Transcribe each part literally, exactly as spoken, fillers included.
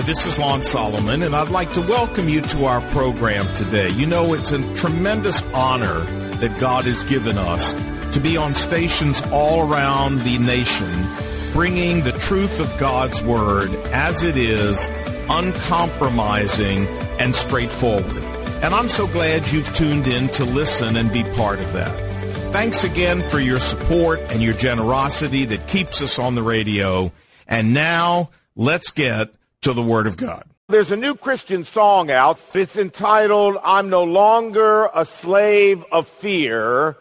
this is Lon Solomon, and I'd like to welcome you to our program today. You know, it's a tremendous honor that God has given us to be on stations all around the nation, bringing the truth of God's Word as it is, uncompromising and straightforward. And I'm so glad you've tuned in to listen and be part of that. Thanks again for your support and your generosity that keeps us on the radio. And now, let's get to the Word of God. There's a new Christian song out. It's entitled, I'm No Longer a Slave of Fear.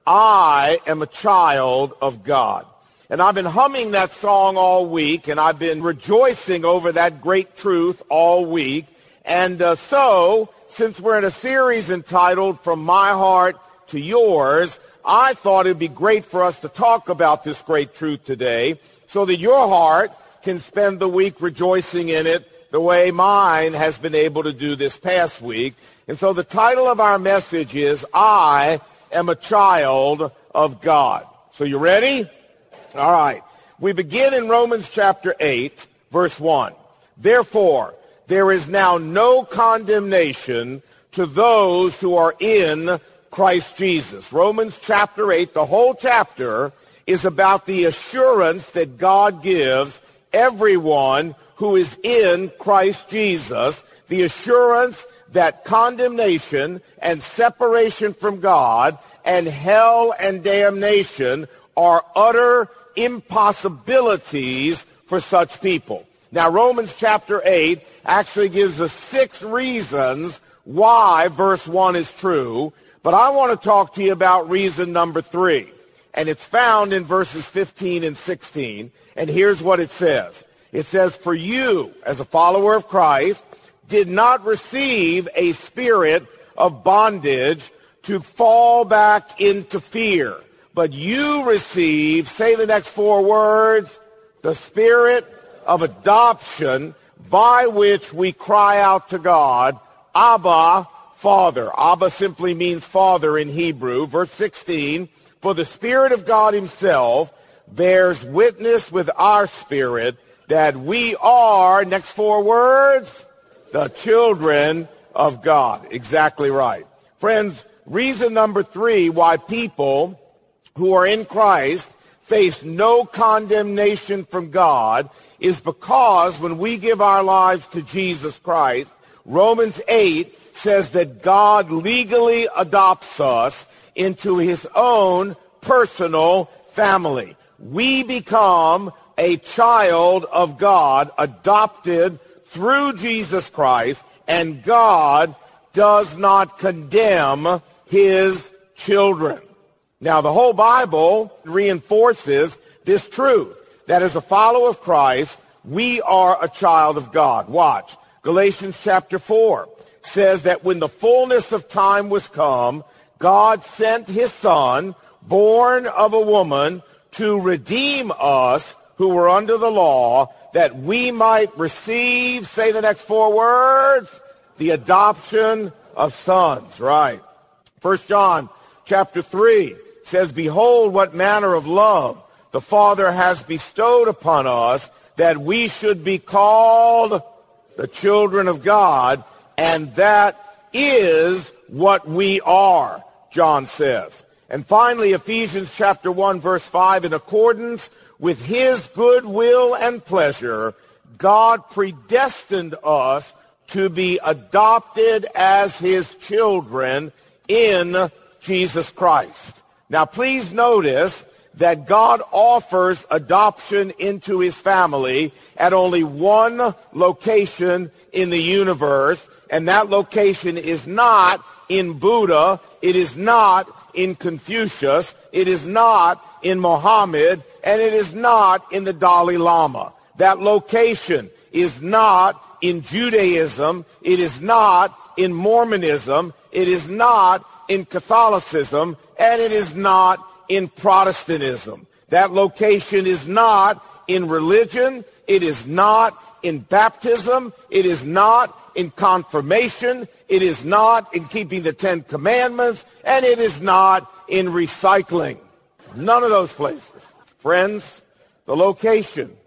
I am a child of God. And I've been humming that song all week, and I've been rejoicing over that great truth all week. And uh, so, since we're in a series entitled From My Heart to Yours, I thought it would be great for us to talk about this great truth today so that your heart can spend the week rejoicing in it the way mine has been able to do this past week. And so the title of our message is, I am a child of God. So you ready? All right. We begin in Romans chapter eight, verse one. Therefore, there is now no condemnation to those who are in Christ Jesus. Romans chapter eight, the whole chapter is about the assurance that God gives everyone who is in Christ Jesus, the assurance that condemnation and separation from God and hell and damnation are utter impossibilities for such people. Now, Romans chapter eight actually gives us six reasons why verse one is true, but I want to talk to you about reason number three, and it's found in verses fifteen and sixteen, and here's what it says. It says, for you, as a follower of Christ, did not receive a spirit of bondage to fall back into fear, but you received, say the next four words, the spirit of adoption by which we cry out to God, Abba, Father. Abba simply means father in Hebrew. Verse sixteen, for the Spirit of God himself bears witness with our spirit that we are, next four words, the children of God. Exactly right. Friends, reason number three why people who are in Christ face no condemnation from God is because when we give our lives to Jesus Christ, Romans eight says that God legally adopts us into his own personal family. We become a child of God, adopted through Jesus Christ, and God does not condemn his children. Now, the whole Bible reinforces this truth, that as a follower of Christ, we are a child of God. Watch. Galatians chapter four says that when the fullness of time was come, God sent his Son, born of a woman, to redeem us who were under the law, that we might receive, say the next four words, the adoption of sons. Right. First John chapter three says, behold, what manner of love the Father has bestowed upon us, that we should be called the children of God, and that is what we are, John says. And finally, Ephesians chapter one, verse five, in accordance with his good will and pleasure, God predestined us to be adopted as his children in Jesus Christ. Now, please notice that God offers adoption into his family at only one location in the universe, and that location is not in Buddha, it is not in Confucius, it is not in Mohammed, and it is not in the Dalai Lama. That location is not in Judaism, it is not in Mormonism, it is not in Catholicism, and it is not in Protestantism. That location is not in religion, it is not in baptism, it is not in confirmation, it is not in keeping the Ten Commandments, and it is not in recycling. None of those places. Friends, the location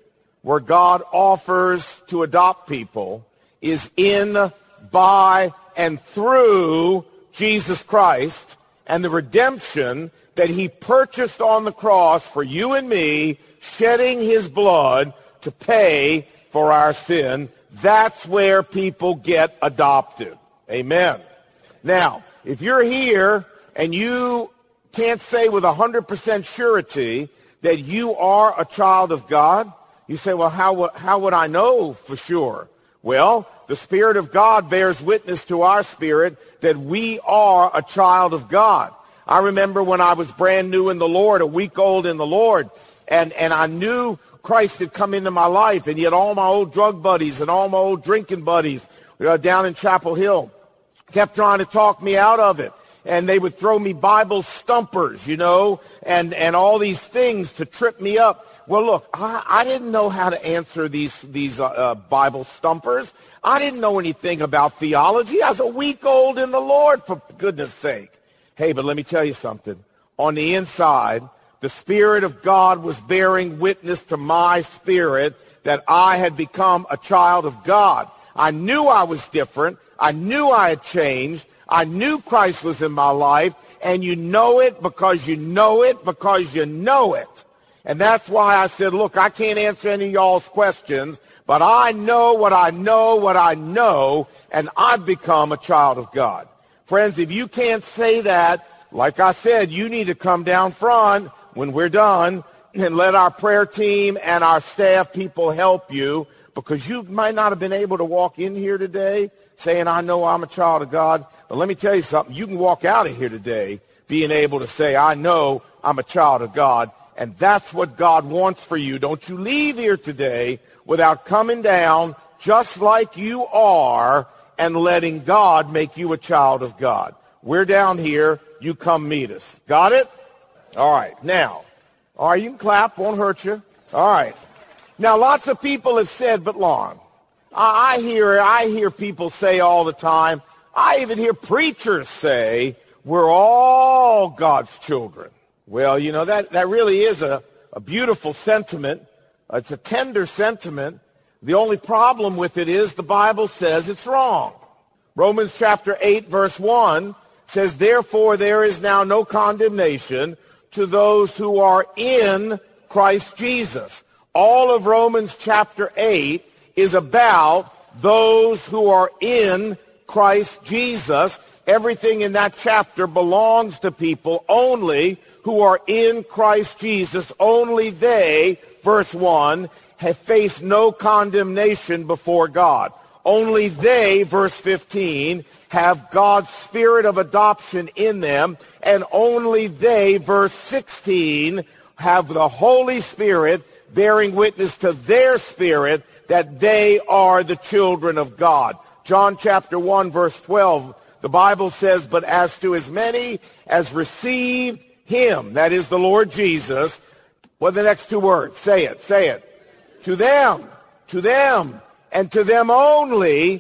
where God offers to adopt people is in, by, and through Jesus Christ and the redemption that he purchased on the cross for you and me, shedding his blood to pay for our sin. That's where people get adopted. Amen. Now, if you're here and you can't say with one hundred percent surety that you are a child of God, you say, well, how, w- how would I know for sure? Well, the Spirit of God bears witness to our spirit that we are a child of God. I remember when I was brand new in the Lord, a week old in the Lord, and, and I knew Christ had come into my life, and yet all my old drug buddies and all my old drinking buddies uh, down in Chapel Hill kept trying to talk me out of it. And they would throw me Bible stumpers, you know, and, and all these things to trip me up. Well, look, I, I didn't know how to answer these, these uh, uh, Bible stumpers. I didn't know anything about theology. I was a week old in the Lord, for goodness sake. Hey, but let me tell you something. On the inside, the Spirit of God was bearing witness to my spirit that I had become a child of God. I knew I was different. I knew I had changed. I knew Christ was in my life, and you know it because you know it because you know it. And that's why I said, look, I can't answer any of y'all's questions, but I know what I know, what I know, and I've become a child of God. Friends, if you can't say that, like I said, you need to come down front when we're done and let our prayer team and our staff people help you, because you might not have been able to walk in here today saying, I know I'm a child of God. But let me tell you something. You can walk out of here today being able to say, I know I'm a child of God. And that's what God wants for you. Don't you leave here today without coming down just like you are and letting God make you a child of God. We're down here. You come meet us. Got it? All right. Now, all right, you can clap. Won't hurt you. All right. Now, lots of people have said, but long. I, I hear, I hear people say all the time, I even hear preachers say, we're all God's children. Well, you know, that, that really is a, a beautiful sentiment. It's a tender sentiment. The only problem with it is the Bible says it's wrong. Romans chapter eight, verse one says, therefore there is now no condemnation to those who are in Christ Jesus. All of Romans chapter eight is about those who are in Christ Jesus. Everything in that chapter belongs to people only who are in Christ Jesus. Only they, verse one, have faced no condemnation before God. Only they, verse fifteen, have God's spirit of adoption in them. And only they, verse sixteen, have the Holy Spirit bearing witness to their spirit that they are the children of God. John chapter one, verse twelve, the Bible says, but as to as many as received him, that is the Lord Jesus, what are the next two words? Say it, say it. To them, to them, and to them only,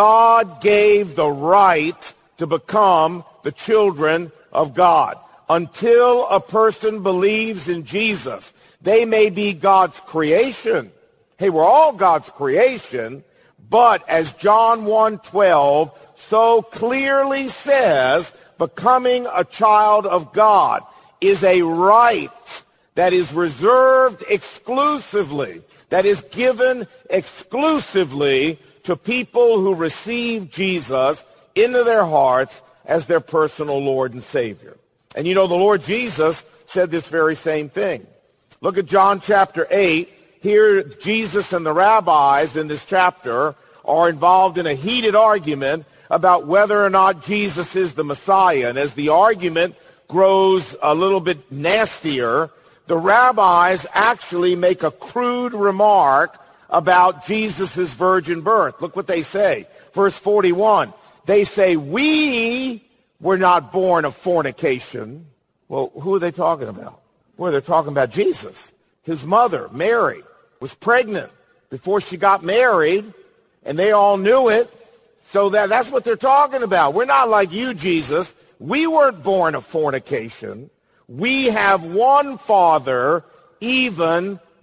God gave the right to become the children of God. Until a person believes in Jesus, they may be God's creation. Hey, we're all God's creation, but as John one twelve so clearly says, becoming a child of God is a right that is reserved exclusively, that is given exclusively to people who receive Jesus into their hearts as their personal Lord and Savior. And you know, the Lord Jesus said this very same thing. Look at John chapter eight. Here, Jesus and the rabbis in this chapter are involved in a heated argument about whether or not Jesus is the Messiah. And as the argument grows a little bit nastier, the rabbis actually make a crude remark about Jesus' virgin birth. Look what they say. Verse forty-one, they say, we were not born of fornication. Well, who are they talking about? Well, they're talking about Jesus. His mother, Mary, was pregnant before she got married, and they all knew it. So that, that's what they're talking about. We're not like you, Jesus. We weren't born of fornication. We have one Father, even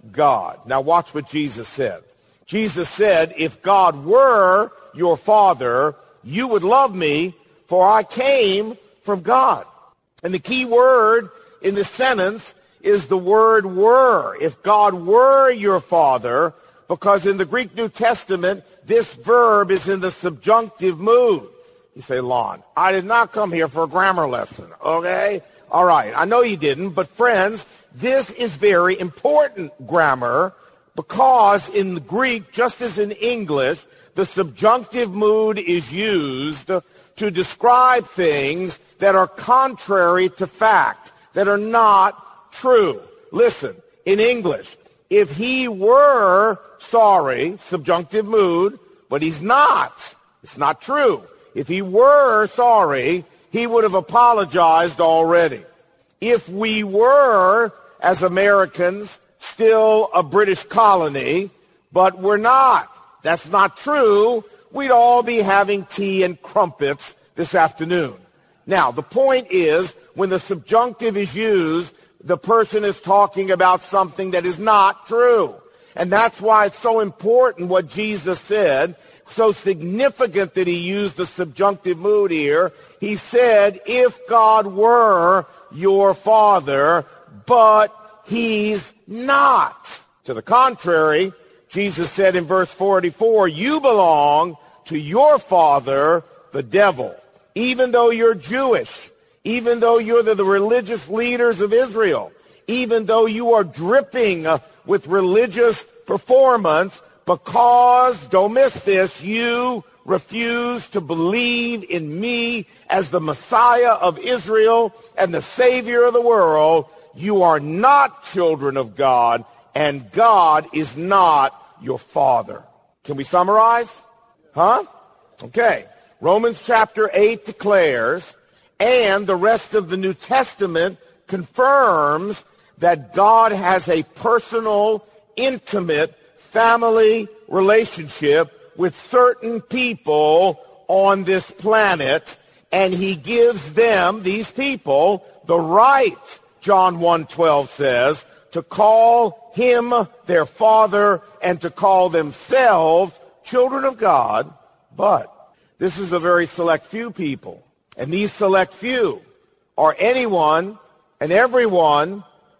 God. Now watch what Jesus said. Jesus said, if God were your Father, you would love me, for I came from God. And the key word in this sentence is the word were. If God were your Father, because in the Greek New Testament, this verb is in the subjunctive mood. You say, Lon, I did not come here for a grammar lesson, okay? All right, I know you didn't, but friends, this is very important grammar, because in the Greek, just as in English, the subjunctive mood is used to describe things that are contrary to fact, that are not true. Listen, in English, if he were sorry, subjunctive mood, but he's not, it's not true. If he were sorry, he would have apologized already. If we were, as Americans, still a British colony, but we're not, that's not true, we'd all be having tea and crumpets this afternoon. Now, the point is, when the subjunctive is used, the person is talking about something that is not true. And that's why it's so important what Jesus said, so significant that he used the subjunctive mood here. He said, if God were your Father, but he's not. To the contrary, Jesus said in verse forty-four, you belong to your father, the devil. Even though you're Jewish, even though you're the, the religious leaders of Israel, even though you are dripping uh, with religious performance, because, don't miss this, you refuse to believe in me as the Messiah of Israel and the Savior of the world, you are not children of God, and God is not your Father. Can we summarize? Huh? Okay. Romans chapter eight declares, and the rest of the New Testament confirms, that God has a personal, intimate, family relationship with certain people on this planet, and he gives them, these people, the right, John one twelve says, to call him their Father and to call themselves children of God. But this is a very select few people. And these select few are anyone and everyone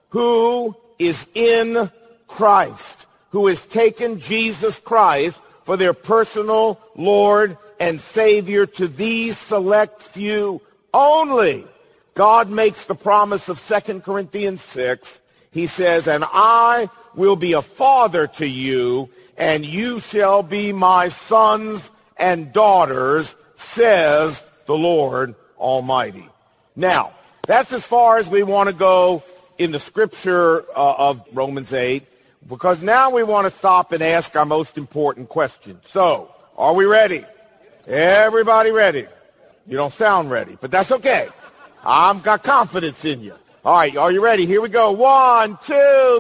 who is in Christ, who has taken Jesus Christ for their personal Lord and Savior. To these select few only, God makes the promise of Second Corinthians six. He says, and I will be a father to you, and you shall be my sons and daughters, says the Lord Almighty. Now, that's as far as we want to go in the scripture uh, of Romans eight, because now we want to stop and ask our most important question. So, are we ready? Everybody ready? You don't sound ready, but that's okay. I've got confidence in you. All right, are you ready? Here we go. One, two,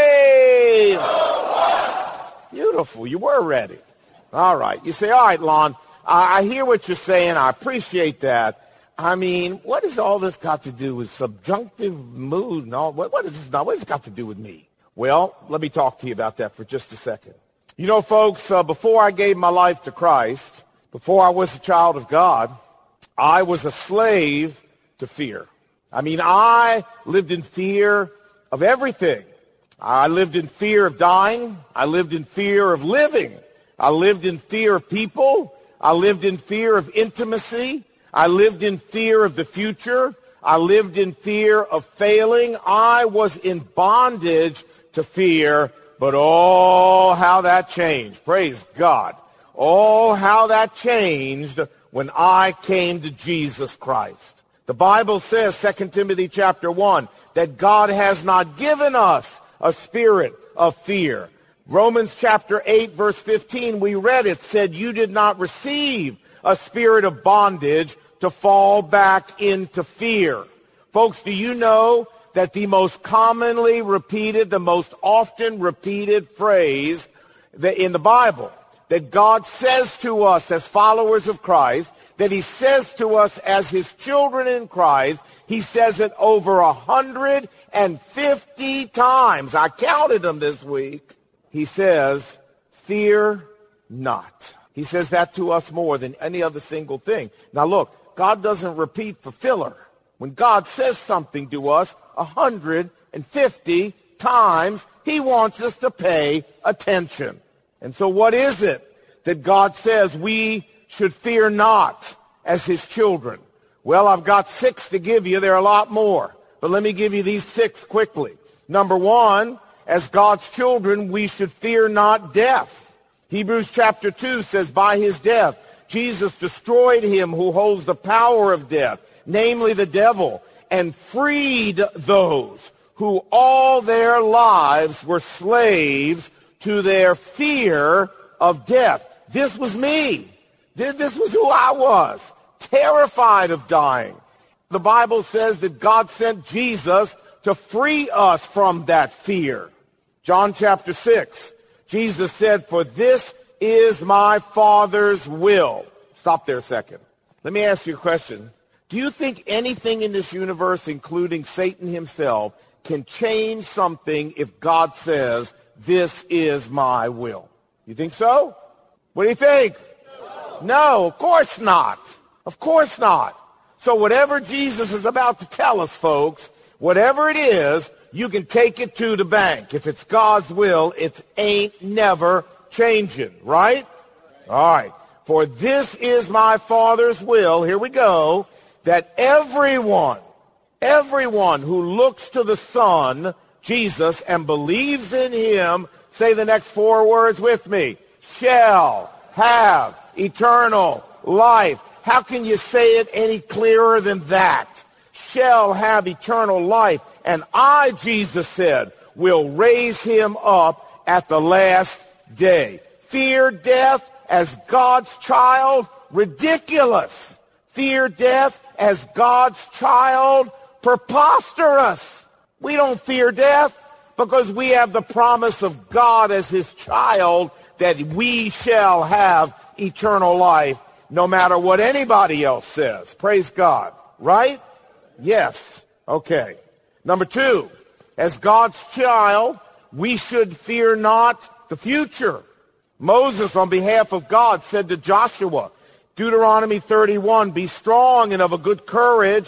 three. Beautiful. You were ready. All right. You say, all right, Lon, I, I hear what you're saying. I appreciate that. I mean, what has all this got to do with subjunctive mood and all? What, what is this? What has it got to do with me? Well, let me talk to you about that for just a second. You know, folks, uh, before I gave my life to Christ, before I was a child of God, I was a slave to fear. I mean, I lived in fear of everything. I lived in fear of dying. I lived in fear of living. I lived in fear of people. I lived in fear of intimacy. I lived in fear of the future. I lived in fear of failing. I was in bondage to fear, but oh, how that changed. Praise God. Oh, how that changed when I came to Jesus Christ. The Bible says, Second Timothy chapter one, that God has not given us a spirit of fear. Romans chapter eight, verse fifteen, we read it, said, you did not receive a spirit of bondage to fall back into fear. Folks, do you know that the most commonly repeated, the most often repeated phrase that in the Bible that God says to us as followers of Christ, that he says to us as his children in Christ, He says it over one hundred fifty times. I counted them this week. He says, fear not. He says that to us more than any other single thing. Now look, God doesn't repeat for filler. When God says something to us one hundred fifty times, he wants us to pay attention. And so what is it that God says we should fear not as his children? Well, I've got six to give you. There are a lot more. But let me give you these six quickly. Number one, as God's children, we should fear not death. Hebrews chapter two says, by his death, Jesus destroyed him who holds the power of death, namely the devil, and freed those who all their lives were slaves to their fear of death. This was me. This was who I was, terrified of dying. The Bible says that God sent Jesus to free us from that fear. John chapter six, Jesus said, for this is my Father's will. Stop there a second. Let me ask you a question. Do you think anything in this universe, including Satan himself, can change something if God says, this is my will? You think so? What do you think? No, no, of course not. Of course not. So whatever Jesus is about to tell us, folks, whatever it is, you can take it to the bank. If it's God's will, it ain't never changing, right? All right. For this is my Father's will, here we go, that everyone, everyone who looks to the Son, Jesus, and believes in him, say the next four words with me, shall have eternal life. How can you say it any clearer than that? Shall have eternal life. And I, Jesus said, will raise him up at the last day. Fear death as God's child? Ridiculous. Fear death as God's child? Preposterous. We don't fear death because we have the promise of God as his child that we shall have eternal life no matter what anybody else says. Praise God. Right? Yes. Okay. Number two, as God's child, we should fear not the future. Moses, on behalf of God, said to Joshua, Deuteronomy thirty-one, be strong and of a good courage.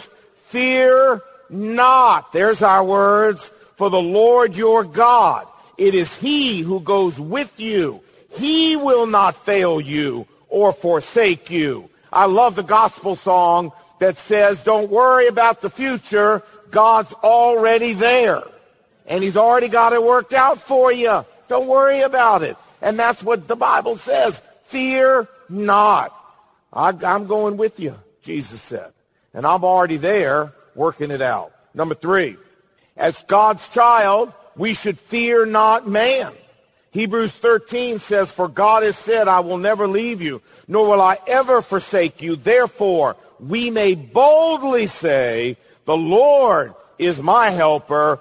Fear not. There's our words. For the Lord your God, it is he who goes with you. He will not fail you or forsake you. I love the gospel song that says, don't worry about the future. God's already there. And he's already got it worked out for you. Don't worry about it. And that's what the Bible says. Fear not. I, I'm going with you, Jesus said. And I'm already there working it out. Number three, as God's child, we should fear not man. Hebrews thirteen says, for God has said, I will never leave you, nor will I ever forsake you. Therefore, we may boldly say, the Lord is my helper.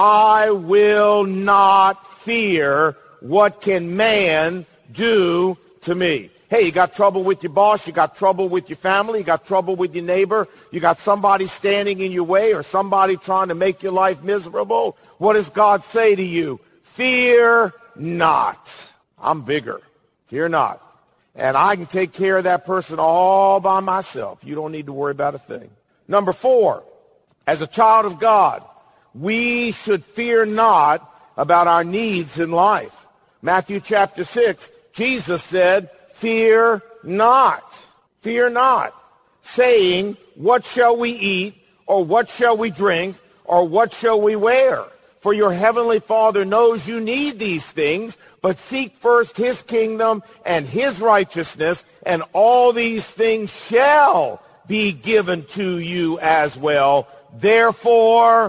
I will not fear. What can man do to me? Hey, you got trouble with your boss, you got trouble with your family, you got trouble with your neighbor, you got somebody standing in your way or somebody trying to make your life miserable. What does God say to you? Fear not. I'm bigger. Fear not. And I can take care of that person all by myself. You don't need to worry about a thing. Number four, as a child of God, we should fear not about our needs in life. Matthew chapter six, Jesus said, fear not, fear not, saying, what shall we eat, or what shall we drink, or what shall we wear? For your heavenly Father knows you need these things, but seek first his kingdom and his righteousness, and all these things shall be given to you as well. Therefore,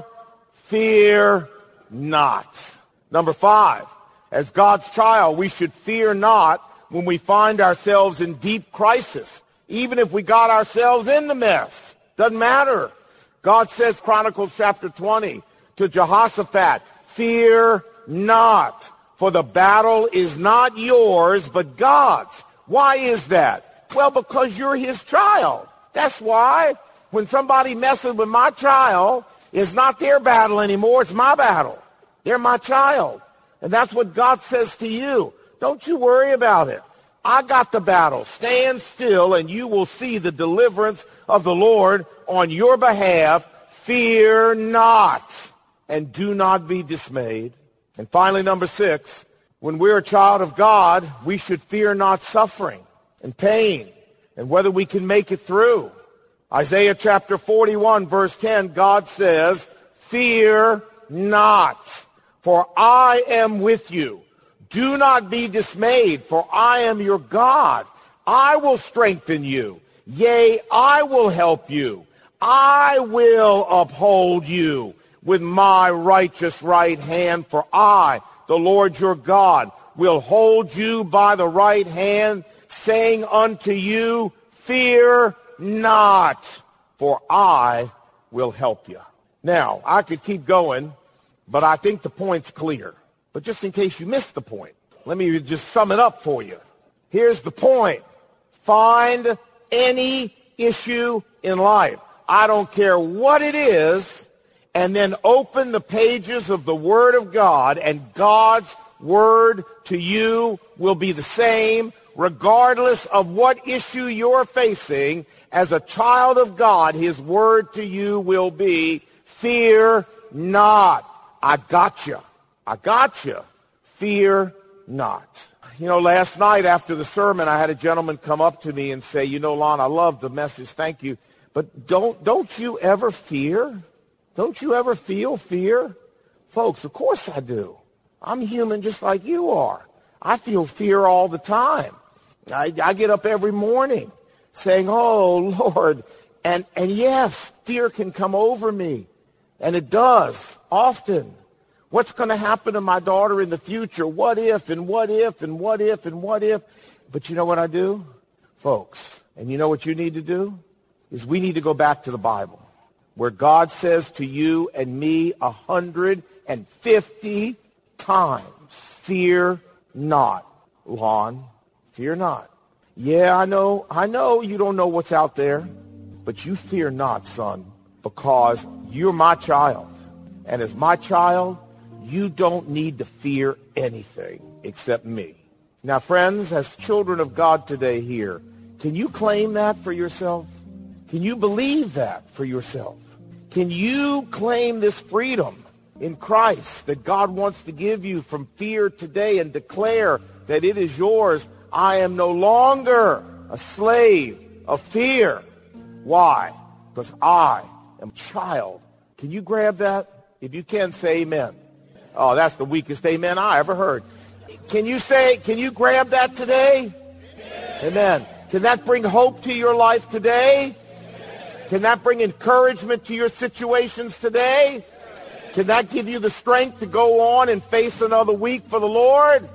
fear not. Number five, as God's child, we should fear not when we find ourselves in deep crisis, even if we got ourselves in the mess. Doesn't matter. God says, Chronicles chapter twenty, to Jehoshaphat, fear not, for the battle is not yours, but God's. Why is that? Well, because you're his child. That's why. When somebody messes with my child, it's not their battle anymore, it's my battle. They're my child. And that's what God says to you. Don't you worry about it. I got the battle. Stand still and you will see the deliverance of the Lord on your behalf. Fear not and do not be dismayed. And finally, number six, when we're a child of God, we should fear not suffering and pain and whether we can make it through. Isaiah chapter forty-one, verse ten, God says, fear not, for I am with you. Do not be dismayed, for I am your God. I will strengthen you. Yea, I will help you. I will uphold you with my righteous right hand, for I, the Lord your God, will hold you by the right hand, saying unto you, fear not, for I will help you. Now, I could keep going, but I think the point's clear. But just in case you missed the point, let me just sum it up for you. Here's the point. Find any issue in life. I don't care what it is, and then open the pages of the Word of God, and God's Word to you will be the same, regardless of what issue you're facing. As a child of God, His Word to you will be, fear not. I got you. I got you. Fear not. You know, last night after the sermon, I had a gentleman come up to me and say, you know, Lon, I love the message. Thank you. But don't, don't you ever fear? Don't you ever feel fear? Folks, of course I do. I'm human just like you are. I feel fear all the time. I, I get up every morning saying, oh, Lord. And, and yes, fear can come over me. And it does often. What's going to happen to my daughter in the future? What if, and what if, and what if, and what if? But you know what I do? Folks, and you know what you need to do? Is we need to go back to the Bible, where God says to you and me a hundred and fifty times, fear not, Lon, fear not. Yeah, I know, I know you don't know what's out there, but you fear not, son, because you're my child. And as my child, you don't need to fear anything except me. Now, friends, as children of God today here, can you claim that for yourself? Can you believe that for yourself? Can you claim this freedom in Christ that God wants to give you from fear today and declare that it is yours? I am no longer a slave of fear. Why? Because I am a child. Can you grab that? If you can, say amen. Oh, that's the weakest amen I ever heard. Can you say, can you grab that today? Amen. Amen. Can that bring hope to your life today? Can that bring encouragement to your situations today? Can that give you the strength to go on and face another week for the Lord?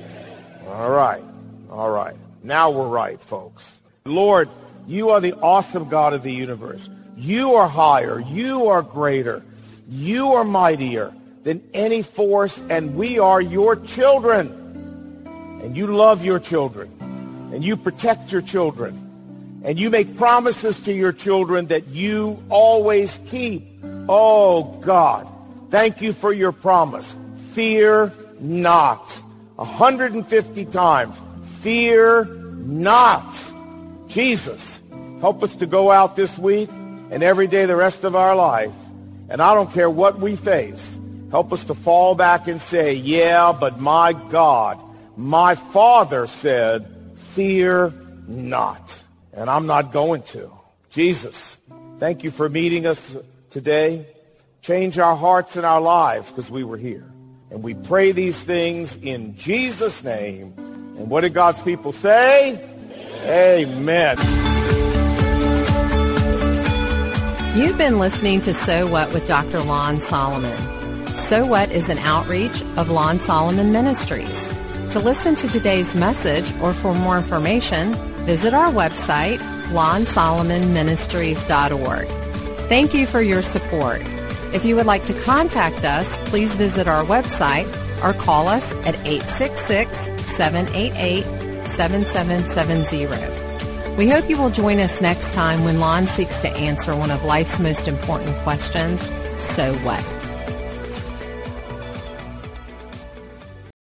All right. All right. Now we're right, folks. Lord, you are the awesome God of the universe. You are higher. You are greater. You are mightier than any force, and we are your children. And you love your children. And you protect your children. And you make promises to your children that you always keep. Oh, God, thank you for your promise. Fear not. one hundred fifty times. Fear not. Jesus, help us to go out this week and every day the rest of our life. And I don't care what we face. Help us to fall back and say, yeah, but my God, my Father said, fear not. And I'm not going to. Jesus, thank you for meeting us today. Change our hearts and our lives because we were here. And we pray these things in Jesus' name. And what did God's people say? Amen. You've been listening to So What with Doctor Lon Solomon. So What is an outreach of Lon Solomon Ministries. To listen to today's message or for more information, visit our website, lon solomon ministries dot org. Thank you for your support. If you would like to contact us, please visit our website or call us at eight six six, seven eight eight, seven seven seven zero. We hope you will join us next time when Lon seeks to answer one of life's most important questions, so what?